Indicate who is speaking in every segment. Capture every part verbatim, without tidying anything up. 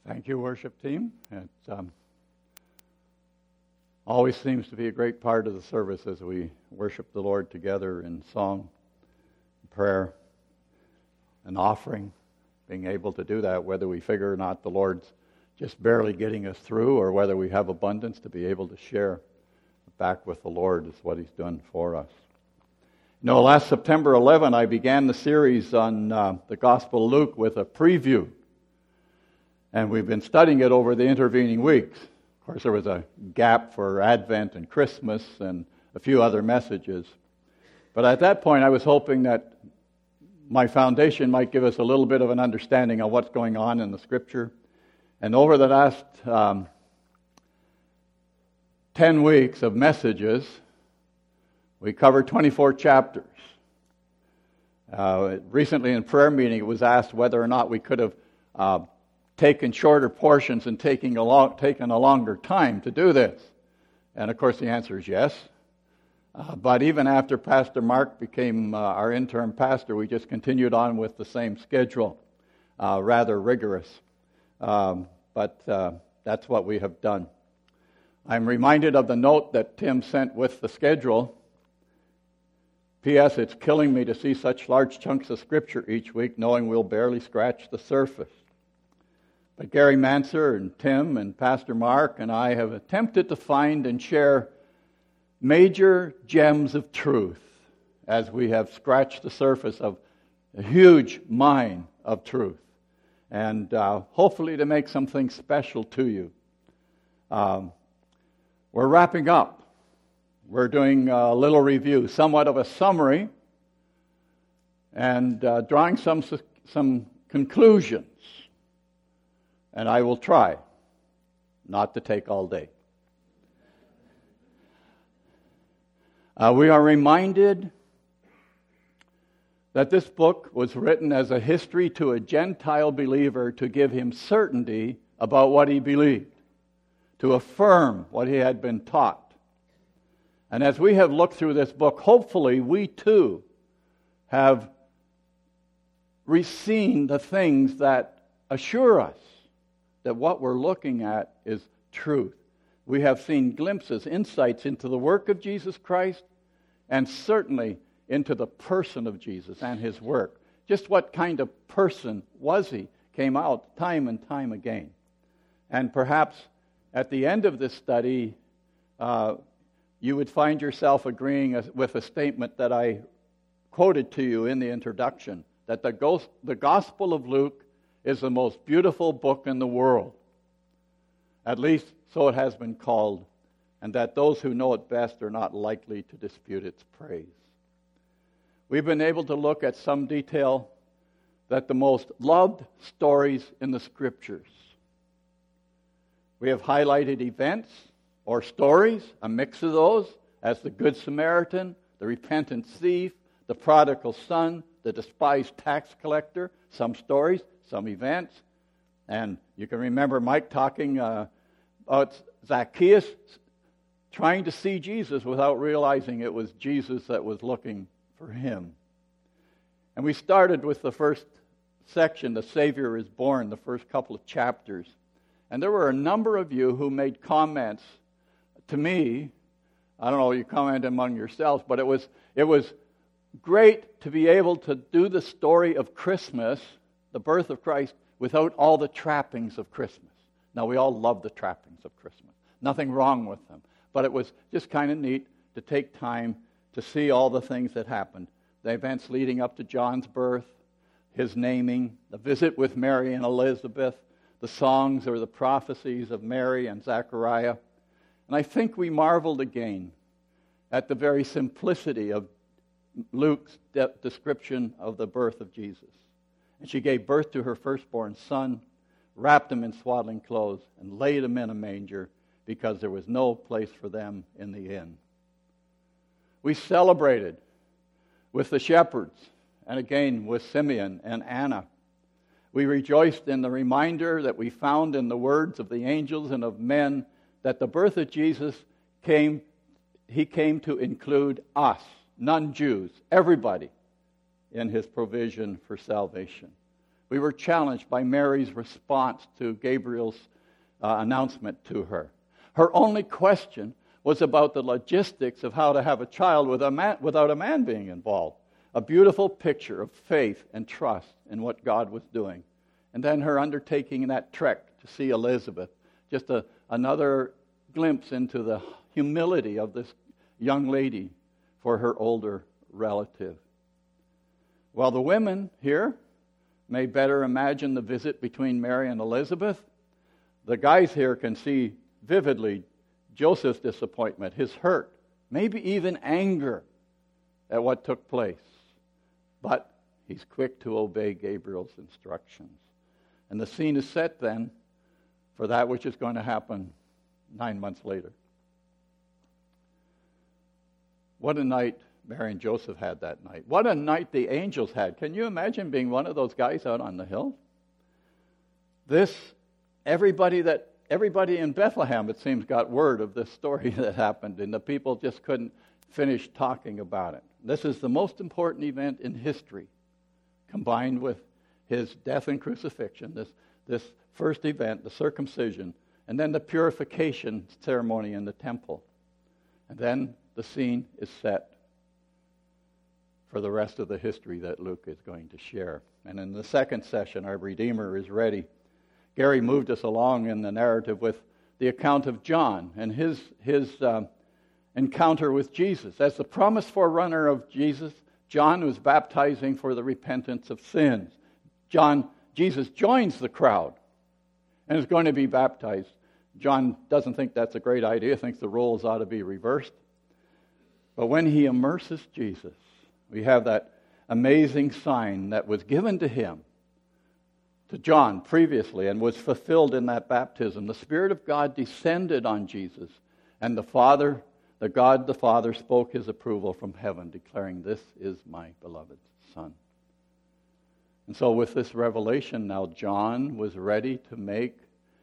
Speaker 1: Thank you, worship team. It um, always seems to be a great part of the service as we worship the Lord together in song, prayer, and offering. Being able to do that, whether we figure or not the Lord's just barely getting us through, or whether we have abundance to be able to share back with the Lord is what He's done for us. You know, last September eleventh, I began the series on uh, the Gospel of Luke with a preview. And we've been studying it over the intervening weeks. Of course, there was a gap for Advent and Christmas and a few other messages. But at that point, I was hoping that my foundation might give us a little bit of an understanding of what's going on in the Scripture. And over the last um, ten weeks of messages, we covered twenty-four chapters. Uh, recently in prayer meeting, it was asked whether or not we could have uh, taken shorter portions and taking a long, taken a longer time to do this. And of course the answer is yes. Uh, but even after Pastor Mark became uh, our interim pastor, we just continued on with the same schedule, uh, rather rigorous. Um, but uh, that's what we have done. I'm reminded of the note that Tim sent with the schedule. P S. It's killing me to see such large chunks of Scripture each week, knowing we'll barely scratch the surface. But Gary Manser and Tim and Pastor Mark and I have attempted to find and share major gems of truth as we have scratched the surface of a huge mine of truth. And uh, hopefully to make something special to you. Um, we're wrapping up. We're doing a little review, somewhat of a summary, and uh, drawing some some conclusions. And I will try not to take all day. Uh, we are reminded that this book was written as a history to a Gentile believer to give him certainty about what he believed, to affirm what he had been taught. And as we have looked through this book, hopefully we too have seen the things that assure us that what we're looking at is truth. We have seen glimpses, insights into the work of Jesus Christ, and certainly into the person of Jesus and His work. Just what kind of person was He came out time and time again. And perhaps at the end of this study, uh, you would find yourself agreeing with a statement that I quoted to you in the introduction, that the, ghost, the Gospel of Luke is the most beautiful book in the world. At least so it has been called, and that those who know it best are not likely to dispute its praise. We've been able to look at some detail that the most loved stories in the Scriptures. We have highlighted events or stories, a mix of those, as the Good Samaritan, the repentant thief, the prodigal son, the despised tax collector, some stories, some events. And you can remember Mike talking uh, about Zacchaeus trying to see Jesus without realizing it was Jesus that was looking for him. And we started with the first section, the Savior is born, the first couple of chapters. And there were a number of you who made comments to me. I don't know, you comment among yourselves, but it was it was great to be able to do the story of Christmas, the birth of Christ, without all the trappings of Christmas. Now, we all love the trappings of Christmas. Nothing wrong with them. But it was just kind of neat to take time to see all the things that happened. The events leading up to John's birth, his naming, the visit with Mary and Elizabeth, the songs or the prophecies of Mary and Zechariah. And I think we marveled again at the very simplicity of Luke's de- description of the birth of Jesus. And she gave birth to her firstborn son, wrapped him in swaddling clothes, and laid him in a manger because there was no place for them in the inn. We celebrated with the shepherds, and again with Simeon and Anna. We rejoiced in the reminder that we found in the words of the angels and of men that the birth of Jesus came, He came to include us, non-Jews, everybody, in His provision for salvation. We were challenged by Mary's response to Gabriel's uh, announcement to her. Her only question was about the logistics of how to have a child with a man, without a man being involved. A beautiful picture of faith and trust in what God was doing. And then her undertaking that trek to see Elizabeth, just a, another glimpse into the humility of this young lady for her older relative. While the women here may better imagine the visit between Mary and Elizabeth, the guys here can see vividly Joseph's disappointment, his hurt, maybe even anger at what took place. But he's quick to obey Gabriel's instructions. And the scene is set then for that which is going to happen nine months later. What a night Mary and Joseph had that night. What a night the angels had. Can you imagine being one of those guys out on the hill? This, everybody that everybody in Bethlehem, it seems, got word of this story that happened, and the people just couldn't finish talking about it. This is the most important event in history, combined with his death and crucifixion, this, this first event, the circumcision, and then the purification ceremony in the temple. And then the scene is set for the rest of the history that Luke is going to share. And in the second session, our Redeemer is ready. Gary moved us along in the narrative with the account of John and his, his um, encounter with Jesus. As the promised forerunner of Jesus, John was baptizing for the repentance of sins. John, Jesus joins the crowd and is going to be baptized. John doesn't think that's a great idea, thinks the roles ought to be reversed. But when he immerses Jesus, we have that amazing sign that was given to him, to John previously, and was fulfilled in that baptism. The Spirit of God descended on Jesus, and the Father, the God the Father, spoke his approval from heaven, declaring, "This is my beloved Son." And so with this revelation now, John was ready to make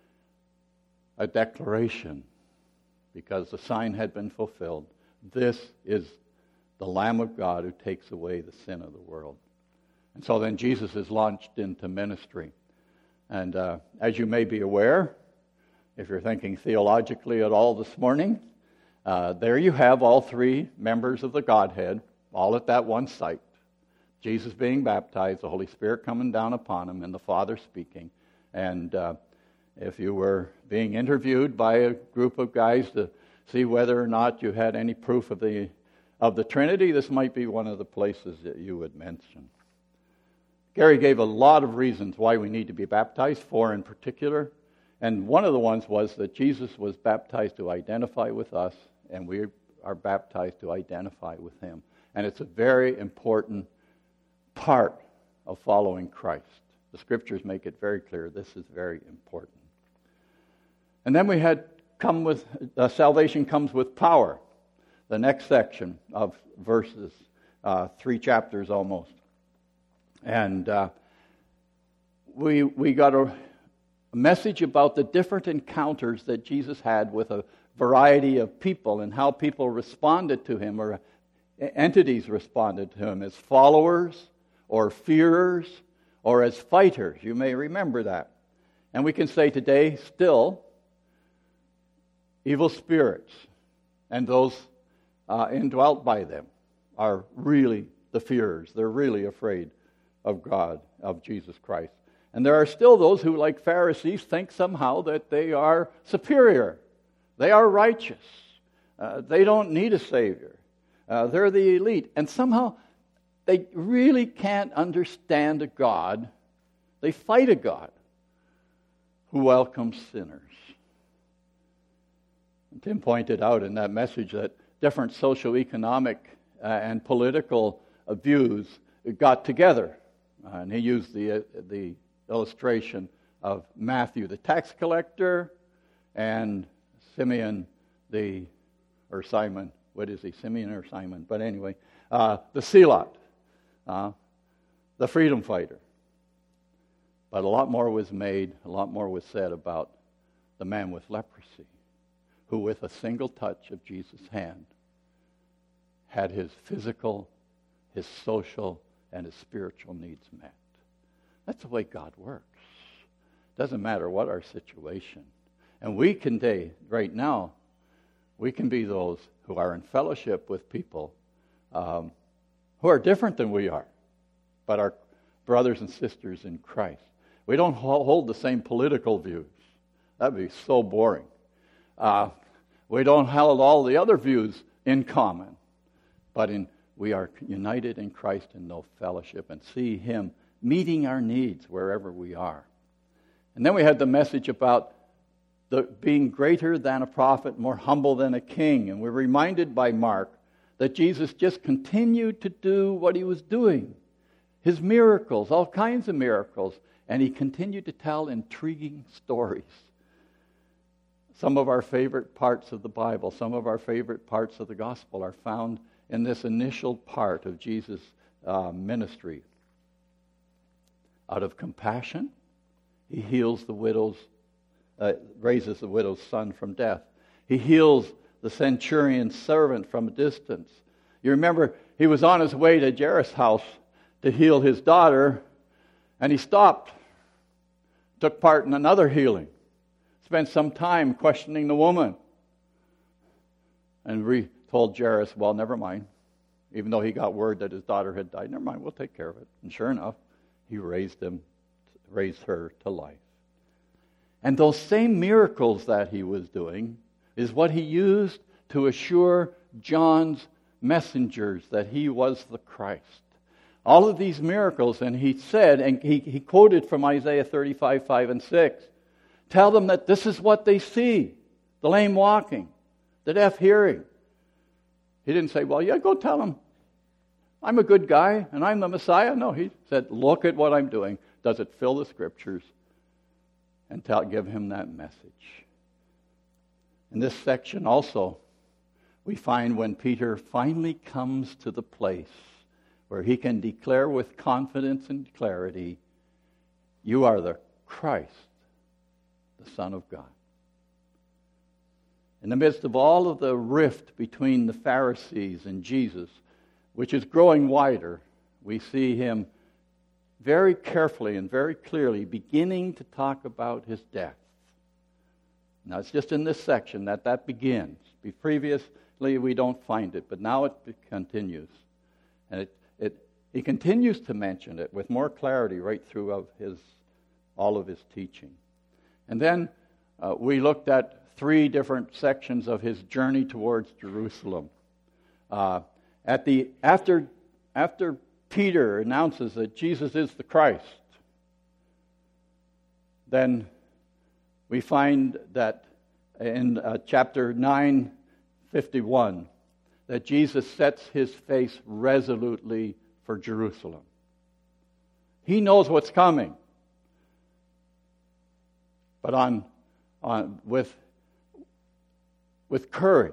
Speaker 1: a declaration, because the sign had been fulfilled. This is the Lamb of God who takes away the sin of the world. And so then Jesus is launched into ministry. And uh, as you may be aware, if you're thinking theologically at all this morning, uh, there you have all three members of the Godhead, all at that one site. Jesus being baptized, the Holy Spirit coming down upon him, and the Father speaking. And uh, if you were being interviewed by a group of guys to see whether or not you had any proof of the of the Trinity, this might be one of the places that you would mention. Gary gave a lot of reasons why we need to be baptized, four in particular. And one of the ones was that Jesus was baptized to identify with us, and we are baptized to identify with him. And it's a very important part of following Christ. The Scriptures make it very clear this is very important. And then we had come with, uh, salvation comes with power. The next section of verses, uh, three chapters almost. And uh, we we got a, a message about the different encounters that Jesus had with a variety of people and how people responded to him, or entities responded to him as followers or fearers or as fighters. You may remember that. And we can say today still, evil spirits and those uh, indwelt by them are really the fearers. They're really afraid of God, of Jesus Christ. And there are still those who, like Pharisees, think somehow that they are superior. They are righteous. Uh, they don't need a Savior. Uh, they're the elite. And somehow they really can't understand a God. They fight a God who welcomes sinners. And Tim pointed out in that message that different socioeconomic uh, and political uh, views got together. Uh, and he used the uh, the illustration of Matthew, the tax collector, and Simeon, the, or Simon, what is he, Simeon or Simon? But anyway, uh, the Zealot, uh, the freedom fighter. But a lot more was made, a lot more was said about the man with leprosy, who with a single touch of Jesus' hand had his physical, his social, and his spiritual needs met. That's the way God works. Doesn't matter what our situation. And we can day, right now, we can be those who are in fellowship with people um, who are different than we are, but are brothers and sisters in Christ. We don't hold the same political views. That'd be so boring. Uh, we don't hold all the other views in common, but in we are united in Christ and know fellowship and see Him meeting our needs wherever we are. And then we had the message about the being greater than a prophet, more humble than a king. And we're reminded by Mark that Jesus just continued to do what He was doing. His miracles, all kinds of miracles. And He continued to tell intriguing stories. Some of our favorite parts of the Bible, some of our favorite parts of the gospel are found in this initial part of Jesus' uh, ministry. Out of compassion, He heals the widow's, uh, raises the widow's son from death. He heals the centurion's servant from a distance. You remember, he was on his way to Jairus' house to heal his daughter, and he stopped, took part in another healing, spent some time questioning the woman, and re- told Jairus, well, never mind. Even though he got word that his daughter had died, never mind, we'll take care of it. And sure enough, He raised him, raised her to life. And those same miracles that He was doing is what He used to assure John's messengers that He was the Christ. All of these miracles, and He said, and he, he quoted from Isaiah thirty-five, five and six, tell them that this is what they see, the lame walking, the deaf hearing. He didn't say, well, yeah, go tell them I'm a good guy and I'm the Messiah. No, He said, look at what I'm doing. Does it fill the Scriptures? And tell, give him that message. In this section also, we find when Peter finally comes to the place where he can declare with confidence and clarity, you are the Christ, the Son of God. In the midst of all of the rift between the Pharisees and Jesus, which is growing wider, we see Him very carefully and very clearly beginning to talk about His death. Now, it's just in this section that that begins. Previously, we don't find it, but now it continues. And it, it, He continues to mention it with more clarity right throughout his, all of His teaching. And then uh, we looked at three different sections of His journey towards Jerusalem. Uh, at the after after Peter announces that Jesus is the Christ, then we find that in uh, chapter nine fifty-one that Jesus sets His face resolutely for Jerusalem. He knows what's coming, but on on with with courage,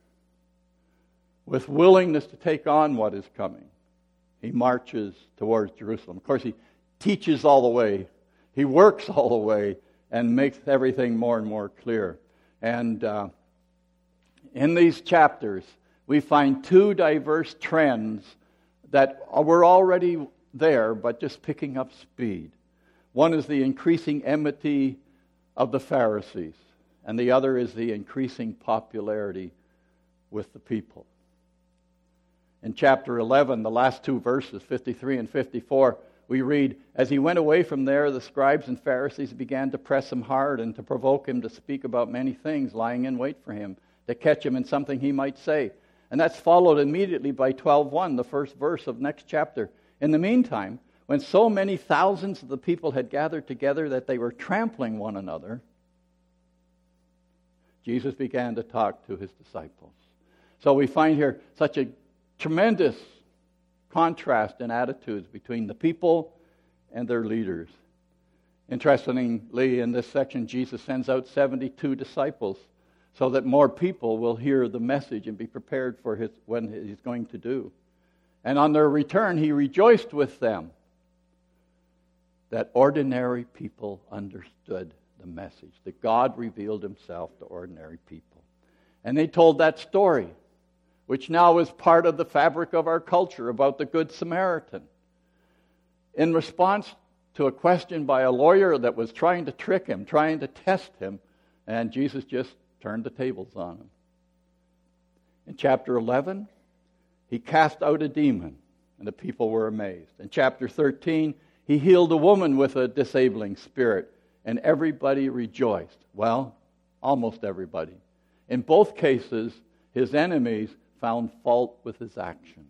Speaker 1: with willingness to take on what is coming, He marches towards Jerusalem. Of course, He teaches all the way. He works all the way and makes everything more and more clear. And uh, in these chapters, we find two diverse trends that were already there, but just picking up speed. One is the increasing enmity of the Pharisees, and the other is the increasing popularity with the people. In chapter eleven, the last two verses, fifty-three and fifty-four, we read, as He went away from there, the scribes and Pharisees began to press Him hard and to provoke Him to speak about many things, lying in wait for Him, to catch Him in something He might say. And that's followed immediately by twelve one, the first verse of next chapter. In the meantime, when so many thousands of the people had gathered together that they were trampling one another, Jesus began to talk to His disciples. So we find here such a tremendous contrast in attitudes between the people and their leaders. Interestingly, in this section, Jesus sends out seventy-two disciples so that more people will hear the message and be prepared for his, what He's going to do. And on their return, He rejoiced with them that ordinary people understood the message, that God revealed Himself to ordinary people. And they told that story, which now is part of the fabric of our culture, about the Good Samaritan. In response to a question by a lawyer that was trying to trick him, trying to test him, and Jesus just turned the tables on him. In chapter eleven, he cast out a demon, and the people were amazed. In chapter thirteen, he healed a woman with a disabling spirit, and everybody rejoiced. Well, almost everybody. In both cases, his enemies found fault with his actions.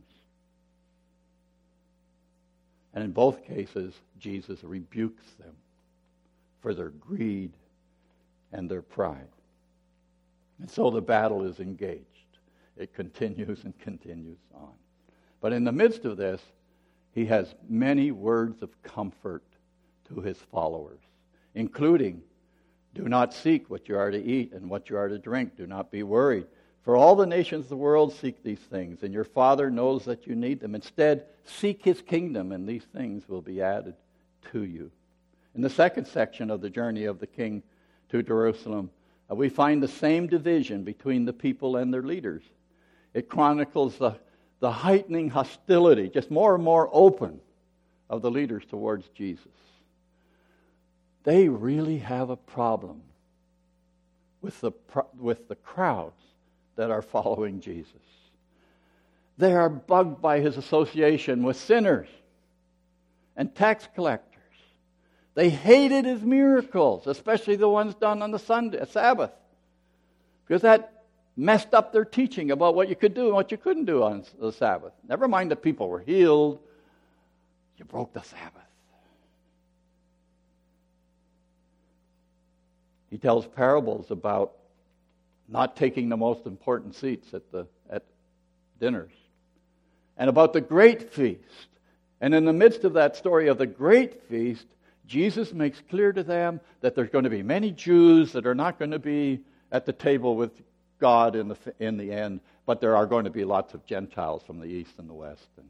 Speaker 1: And in both cases, Jesus rebukes them for their greed and their pride. And so the battle is engaged. It continues and continues on. But in the midst of this, he has many words of comfort to his followers, including, do not seek what you are to eat and what you are to drink. Do not be worried. For all the nations of the world seek these things, and your Father knows that you need them. Instead, seek his kingdom, and these things will be added to you. In the second section of the journey of the king to Jerusalem, uh, we find the same division between the people and their leaders. It chronicles the, the heightening hostility, just more and more open, of the leaders towards Jesus. They really have a problem with the with the crowds that are following Jesus. They are bugged by his association with sinners and tax collectors. They hated his miracles, especially the ones done on the Sunday, Sabbath, because that messed up their teaching about what you could do and what you couldn't do on the Sabbath. Never mind that people were healed. You broke the Sabbath. He tells parables about not taking the most important seats at the at dinners, and about the great feast. And in the midst of that story of the great feast, Jesus makes clear to them that there's going to be many Jews that are not going to be at the table with God in the in the end, but there are going to be lots of Gentiles from the east and the west. And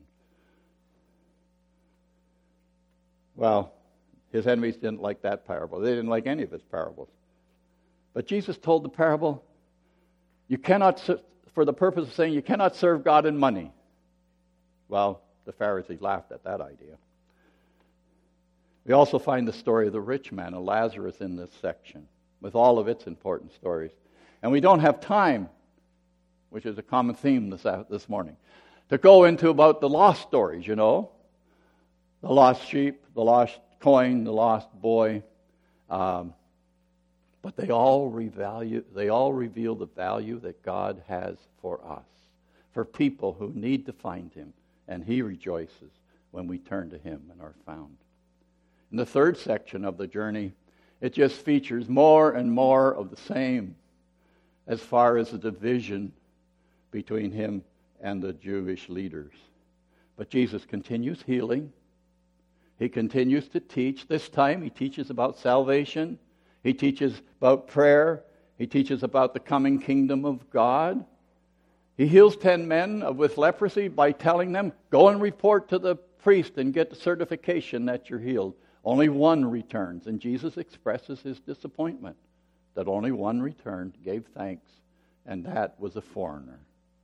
Speaker 1: well, his enemies didn't like that parable. They didn't like any of his parables. But Jesus told the parable, you cannot, for the purpose of saying you cannot serve God and money. Well, the Pharisees laughed at that idea. We also find the story of the rich man and Lazarus in this section, with all of its important stories. And we don't have time, which is a common theme this, this morning, to go into about the lost stories, you know. The lost sheep, the lost coin, the lost boy. Um, but they all revalue, they all reveal the value that God has for us, for people who need to find him. And he rejoices when we turn to him and are found. In the third section of the journey, it just features more and more of the same as far as the division between him and the Jewish leaders. But Jesus continues healing. He continues to teach. This time he teaches about salvation. He teaches about prayer. He teaches about the coming kingdom of God. He heals ten men with leprosy by telling them, go and report to the priest and get the certification that you're healed. Only one returns, and Jesus expresses his disappointment that only one returned, gave thanks, and that was a foreigner.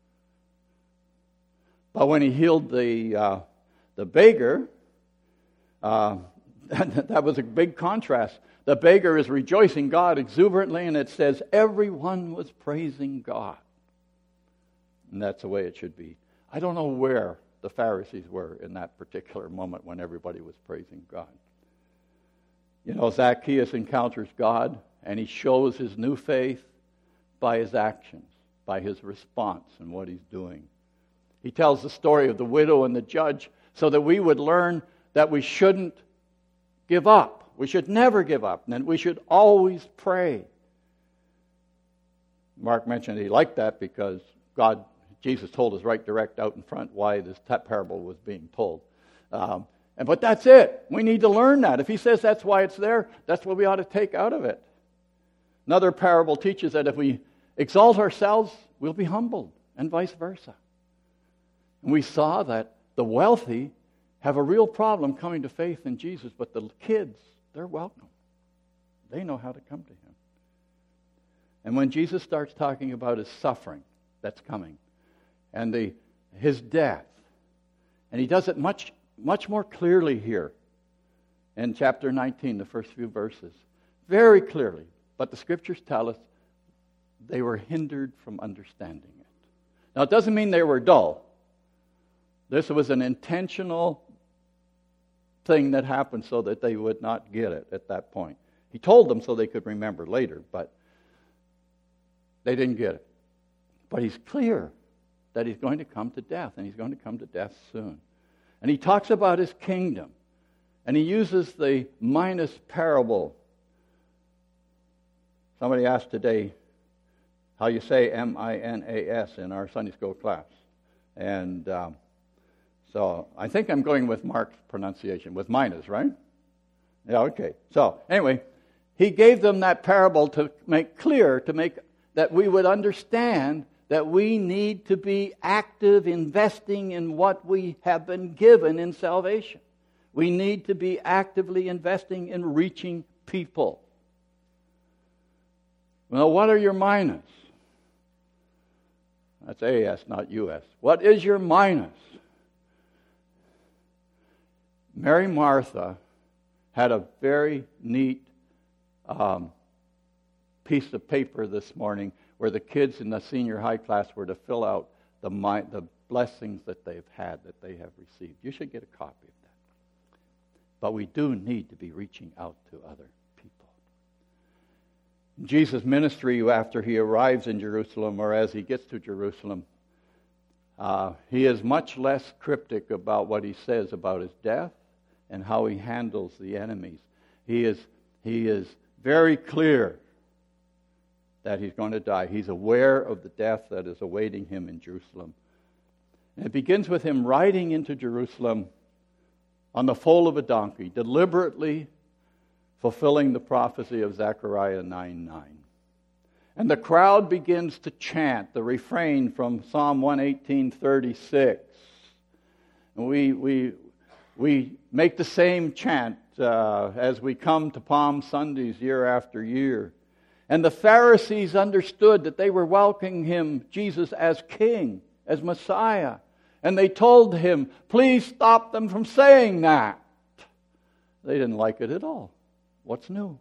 Speaker 1: But when he healed the uh, the beggar, uh, that was a big contrast. The beggar is rejoicing God exuberantly, and it says everyone was praising God. And that's the way it should be. I don't know where the Pharisees were in that particular moment when everybody was praising God. You know, Zacchaeus encounters God, and he shows his new faith by his actions, by his response and what he's doing. He tells the story of the widow and the judge so that we would learn that we shouldn't give up. We should never give up, and we should always pray. Mark mentioned he liked that because God, Jesus told us right direct out in front why this parable was being told. Um, and But that's it. We need to learn that. If he says that's why it's there, that's what we ought to take out of it. Another parable teaches that if we exalt ourselves, we'll be humbled, and vice versa. And we saw that the wealthy have a real problem coming to faith in Jesus, but the kids, they're welcome. They know how to come to him. And when Jesus starts talking about his suffering that's coming, and the his death, and he does it much, much more clearly here in chapter nineteen, the first few verses, very clearly. But the Scriptures tell us they were hindered from understanding it. Now, it doesn't mean they were dull. This was an intentional thing that happened so that they would not get it at that point. He told them so they could remember later, but they didn't get it. But he's clear that he's going to come to death, and he's going to come to death soon. And he talks about his kingdom, and he uses the Minas parable. Somebody asked today how you say M I N A S in our Sunday school class. And um, so I think I'm going with Mark's pronunciation, with Minas, right? Yeah, okay. So anyway, he gave them that parable to make clear, to make that we would understand that we need to be active, investing in what we have been given in salvation. We need to be actively investing in reaching people. Well, what are your minas? That's A S, not U S. What is your minas? Mary Martha had a very neat um, piece of paper this morning where the kids in the senior high class were to fill out the, the blessings that they've had, that they have received. You should get a copy of that. But we do need to be reaching out to other people. In Jesus' ministry, after he arrives in Jerusalem, or as he gets to Jerusalem, uh, he is much less cryptic about what he says about his death and how he handles the enemies. He is, he is very clear that he's going to die. He's aware of the death that is awaiting him in Jerusalem. And it begins with him riding into Jerusalem on the foal of a donkey, deliberately fulfilling the prophecy of Zechariah nine nine. And the crowd begins to chant the refrain from Psalm one eighteen thirty-six. And we, we, we make the same chant uh, as we come to Palm Sundays year after year. And the Pharisees understood that they were welcoming him, Jesus, as king, as Messiah. And they told him, please stop them from saying that. They didn't like it at all. What's new?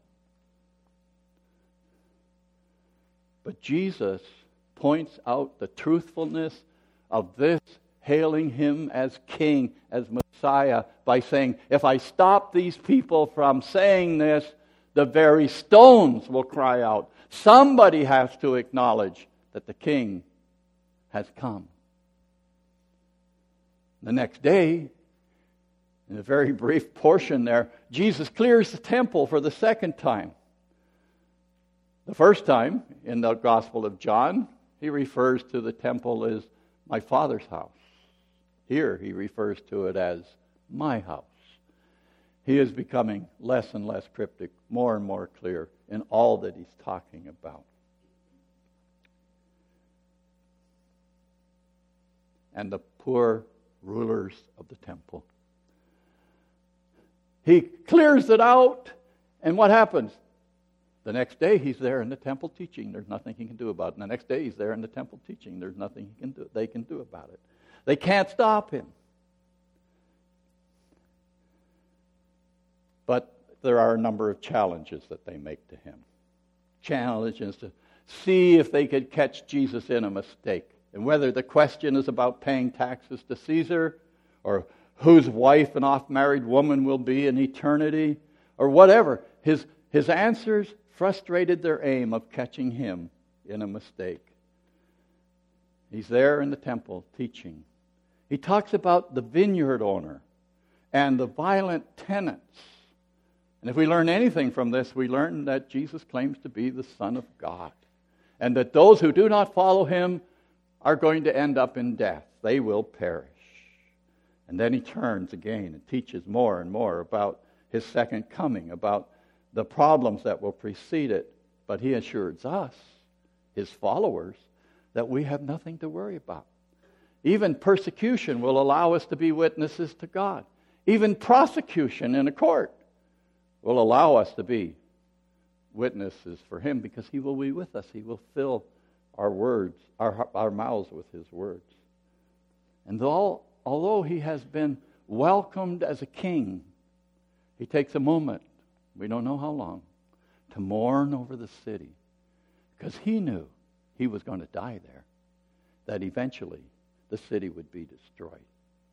Speaker 1: But Jesus points out the truthfulness of this hailing him as king, as Messiah, by saying, if I stop these people from saying this, the very stones will cry out. Somebody has to acknowledge that the king has come. The next day, in a very brief portion there, Jesus clears the temple for the second time. The first time, in the Gospel of John, he refers to the temple as my Father's house. Here, he refers to it as my house. He is becoming less and less cryptic, more and more clear in all that he's talking about. And the poor rulers of the temple. He clears it out, and what happens? The next day he's there in the temple teaching. There's nothing he can do about it. And the next day he's there in the temple teaching. There's nothing he can do, they can do about it. They can't stop him. But there are a number of challenges that they make to him. Challenges to see if they could catch Jesus in a mistake. And whether the question is about paying taxes to Caesar, or whose wife an oft-married woman will be in eternity, or whatever. His, his answers frustrated their aim of catching him in a mistake. He's there in the temple teaching. He talks about the vineyard owner and the violent tenants. And if we learn anything from this, we learn that Jesus claims to be the Son of God. And that those who do not follow him are going to end up in death. They will perish. And then he turns again and teaches more and more about his second coming, about the problems that will precede it. But he assures us, his followers, that we have nothing to worry about. Even persecution will allow us to be witnesses to God. Even prosecution in a court will allow us to be witnesses for him, because he will be with us. He will fill our words, our, our mouths with his words. And though, although he has been welcomed as a king, He takes a moment, we don't know how long, to mourn over the city, because he knew he was going to die there, that eventually the city would be destroyed.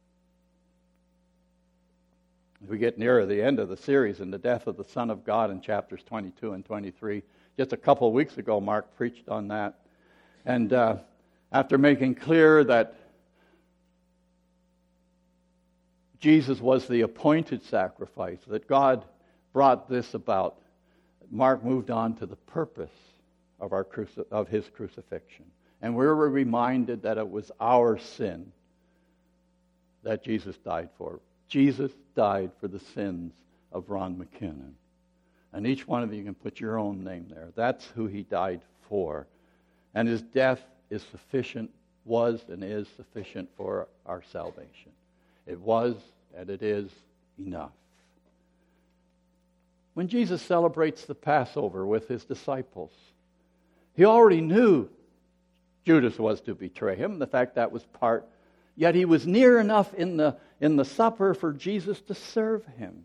Speaker 1: As we get nearer the end of the series and the death of the Son of God in chapters twenty-two and twenty-three, just a couple of weeks ago, Mark preached on that. And uh, after making clear that Jesus was the appointed sacrifice, that God brought this about, Mark moved on to the purpose of our cruci- of his crucifixion. And we were reminded that it was our sin that Jesus died for. Jesus died for the sins of Ron McKinnon. And each one of you can put your own name there. That's who he died for. And his death is sufficient, was and is sufficient for our salvation. It was and it is enough. When Jesus celebrates the Passover with his disciples, he already knew Judas was to betray him. The fact that was part. Yet he was near enough in the, in the supper for Jesus to serve him.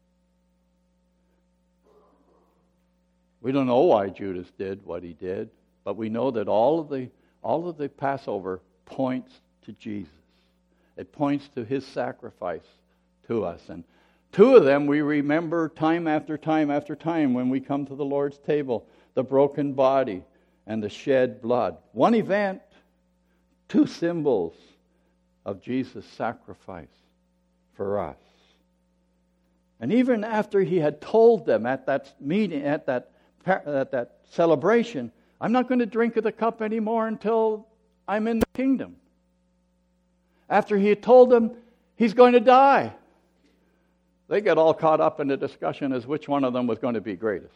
Speaker 1: We don't know why Judas did what he did, but we know that all of the all of the Passover points to Jesus. It points to his sacrifice to us. And two of them we remember time after time after time when we come to the Lord's table, the broken body and the shed blood. One event, two symbols of Jesus' sacrifice for us. And even after he had told them at that meeting, at that at that celebration, I'm not going to drink of the cup anymore until I'm in the kingdom. After he had told them he's going to die, they get all caught up in the discussion as which one of them was going to be greatest.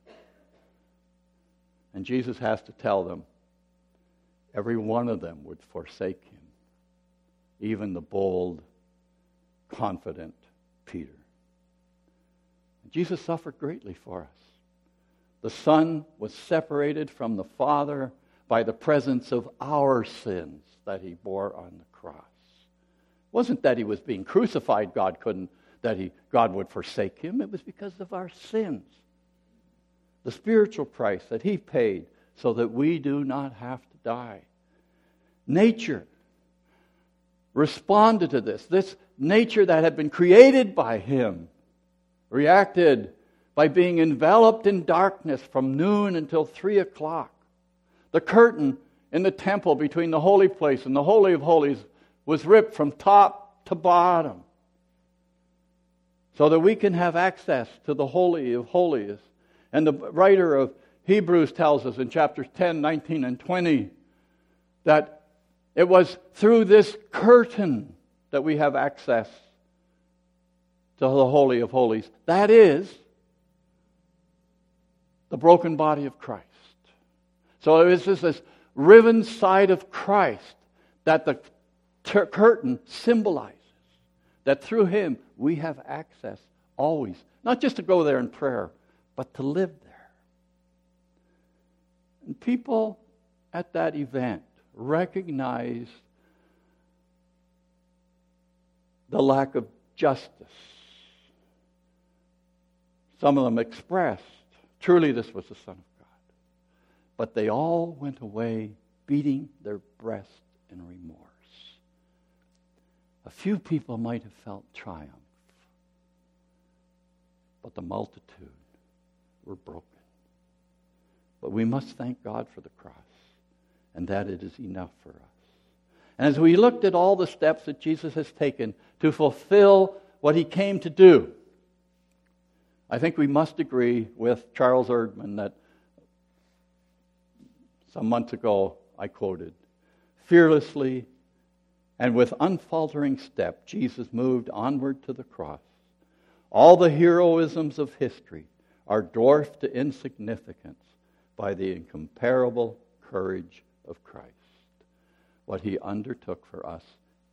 Speaker 1: And Jesus has to tell them every one of them would forsake him, even the bold, confident Peter. Jesus suffered greatly for us. The Son was separated from the Father by the presence of our sins that he bore on the cross. It wasn't that he was being crucified, God couldn't, that he God would forsake him. It was because of our sins. The spiritual price that he paid so that we do not have to die. Nature responded to this. This nature that had been created by him reacted by being enveloped in darkness from noon until three o'clock. The curtain in the temple between the holy place and the Holy of Holies was ripped from top to bottom so that we can have access to the Holy of Holies. And the writer of Hebrews tells us in chapters ten, nineteen, and twenty that it was through this curtain that we have access to the Holy of Holies. That is the broken body of Christ. So it is this riven side of Christ that the ter- curtain symbolizes. That through him we have access always. Not just to go there in prayer, but to live there. And people at that event recognized the lack of justice. Some of them expressed, truly this was the Son of God. But they all went away beating their breast in remorse. A few people might have felt triumph, but the multitude were broken. But we must thank God for the cross, and that it is enough for us. And as we looked at all the steps that Jesus has taken to fulfill what he came to do, I think we must agree with Charles Erdman that some months ago I quoted, fearlessly and with unfaltering step, Jesus moved onward to the cross. All the heroisms of history are dwarfed to insignificance by the incomparable courage of Christ. What he undertook for us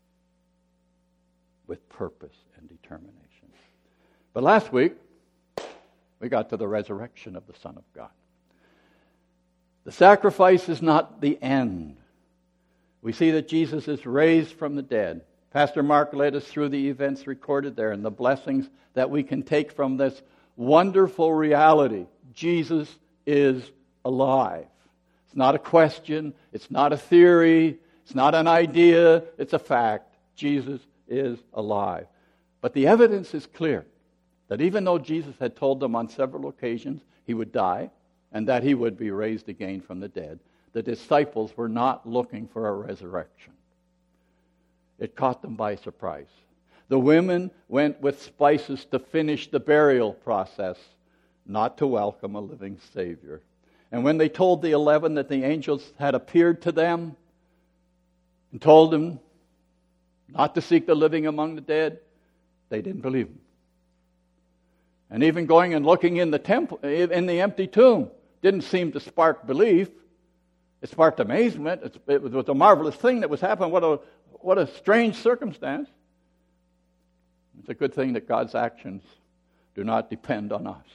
Speaker 1: with purpose and determination. But last week, we got to the resurrection of the Son of God. The sacrifice is not the end. We see that Jesus is raised from the dead. Pastor Mark led us through the events recorded there and the blessings that we can take from this wonderful reality. Jesus is alive. It's not a question. It's not a theory. It's not an idea. It's a fact. Jesus is alive. But the evidence is clear that even though Jesus had told them on several occasions he would die and that he would be raised again from the dead, the disciples were not looking for a resurrection. It caught them by surprise. The women went with spices to finish the burial process, not to welcome a living Savior. And when they told the eleven that the angels had appeared to them and told them not to seek the living among the dead, they didn't believe them. And even going and looking in the temple, in the empty tomb, didn't seem to spark belief. It sparked amazement. It's, it was a marvelous thing that was happening. What a what a strange circumstance. It's a good thing that God's actions do not depend on us.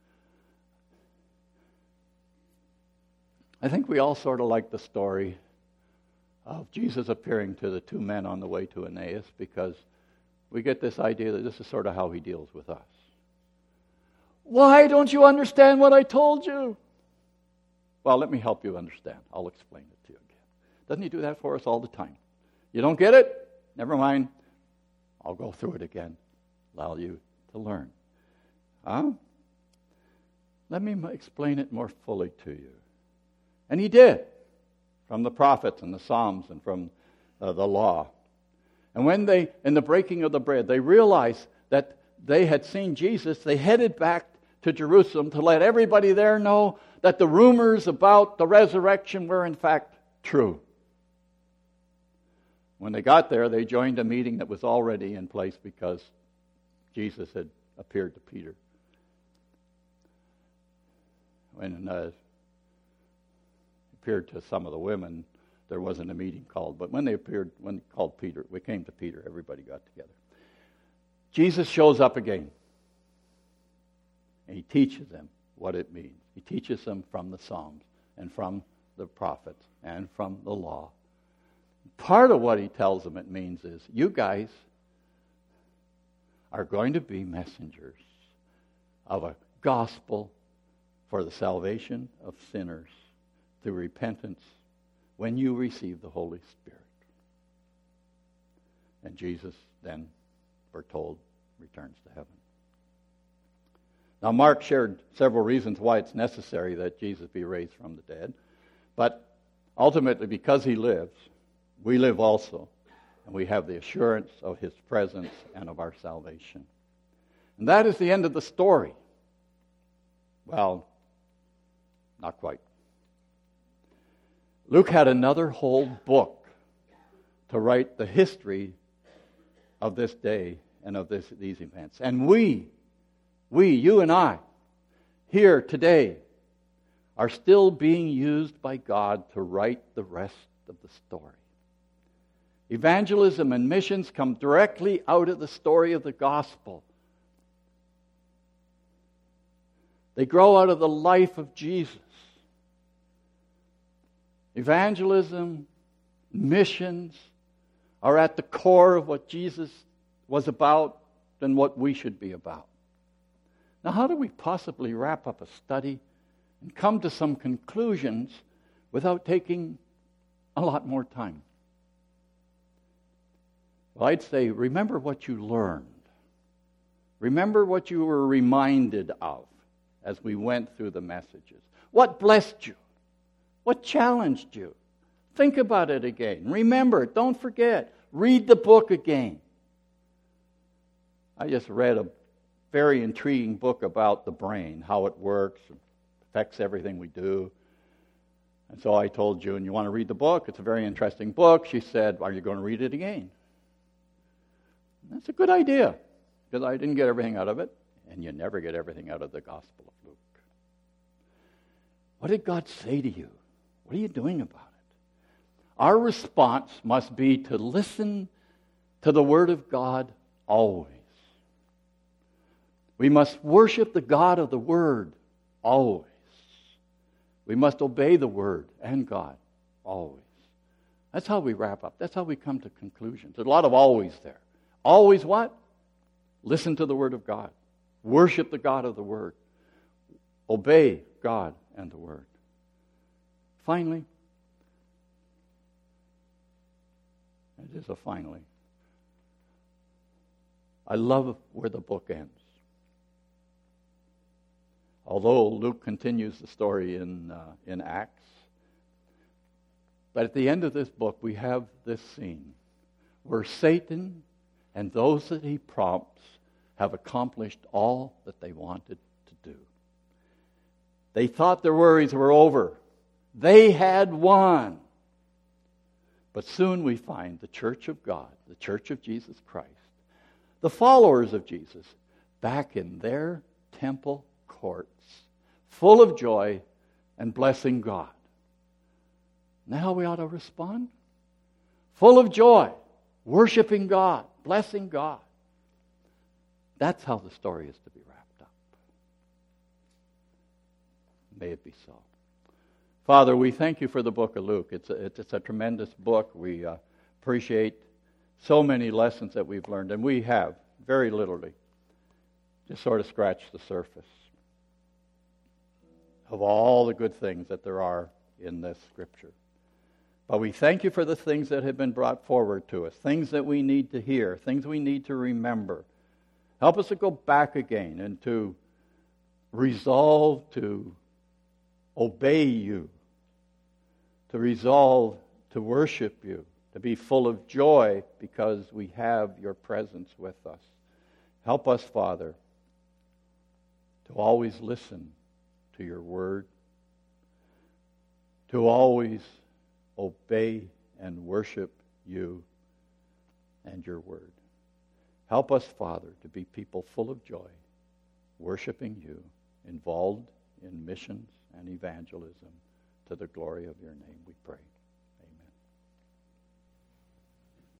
Speaker 1: I think we all sort of like the story of Jesus appearing to the two men on the way to Emmaus, because we get this idea that this is sort of how he deals with us. Why don't you understand what I told you? Well, let me help you understand. I'll explain it to you again. Doesn't he do that for us all the time? You don't get it? Never mind. I'll go through it again. Allow you to learn. Huh? Let me explain it more fully to you. And he did, from the prophets and the Psalms and from uh, the law. And when they, in the breaking of the bread, they realized that they had seen Jesus, they headed back to Jerusalem to let everybody there know that the rumors about the resurrection were in fact true. When they got there, they joined a meeting that was already in place because Jesus had appeared to Peter. When uh, he appeared to some of the women, there wasn't a meeting called. But when they appeared, when they called Peter, we came to Peter, everybody got together. Jesus shows up again. And he teaches them what it means. He teaches them from the Psalms and from the prophets and from the law. Part of what he tells them it means is, you guys are going to be messengers of a gospel for the salvation of sinners through repentance when you receive the Holy Spirit. And Jesus then, we're told, returns to heaven. Now, Mark shared several reasons why it's necessary that Jesus be raised from the dead. But ultimately, because he lives, we live also. And we have the assurance of his presence and of our salvation. And that is the end of the story. Well, not quite. Luke had another whole book to write the history of this day and of this, these events. And we, we, you and I, here today, are still being used by God to write the rest of the story. Evangelism and missions come directly out of the story of the gospel. They grow out of the life of Jesus. Evangelism, missions are at the core of what Jesus was about and what we should be about. Now, how do we possibly wrap up a study and come to some conclusions without taking a lot more time? Well, I'd say, remember what you learned. Remember what you were reminded of as we went through the messages. What blessed you? What challenged you? Think about it again. Remember it. Don't forget. Read the book again. I just read a very intriguing book about the brain, how it works, affects everything we do. And so I told June, you want to read the book? It's a very interesting book. She said, are you going to read it again? That's a good idea, because I didn't get everything out of it, and you never get everything out of the Gospel of Luke. What did God say to you? What are you doing about it? Our response must be to listen to the Word of God always. We must worship the God of the Word always. We must obey the Word and God always. That's how we wrap up. That's how we come to conclusions. There's a lot of always there. Always what? Listen to the Word of God. Worship the God of the Word. Obey God and the Word. Finally, it is a finally. I love where the book ends. Although Luke continues the story in uh, in Acts, but at the end of this book we have this scene where Satan and those that he prompts have accomplished all that they wanted to do. They thought their worries were over. They had won. But soon we find the church of God, the church of Jesus Christ, the followers of Jesus, back in their temple courts, full of joy and blessing God. Now we ought to respond. Full of joy, worshiping God, blessing God. That's how the story is to be wrapped up. May it be so. Father, we thank you for the book of Luke. It's a, it's a tremendous book. We uh, appreciate so many lessons that we've learned, and we have, very literally, just sort of scratched the surface of all the good things that there are in this Scripture. But we thank you for the things that have been brought forward to us, things that we need to hear, things we need to remember. Help us to go back again and to resolve to obey you, to resolve to worship you, to be full of joy because we have your presence with us. Help us, Father, to always listen to your word, to always obey and worship you and your word. Help us, Father, to be people full of joy, worshiping you, involved in missions and evangelism to the glory of your name, we pray.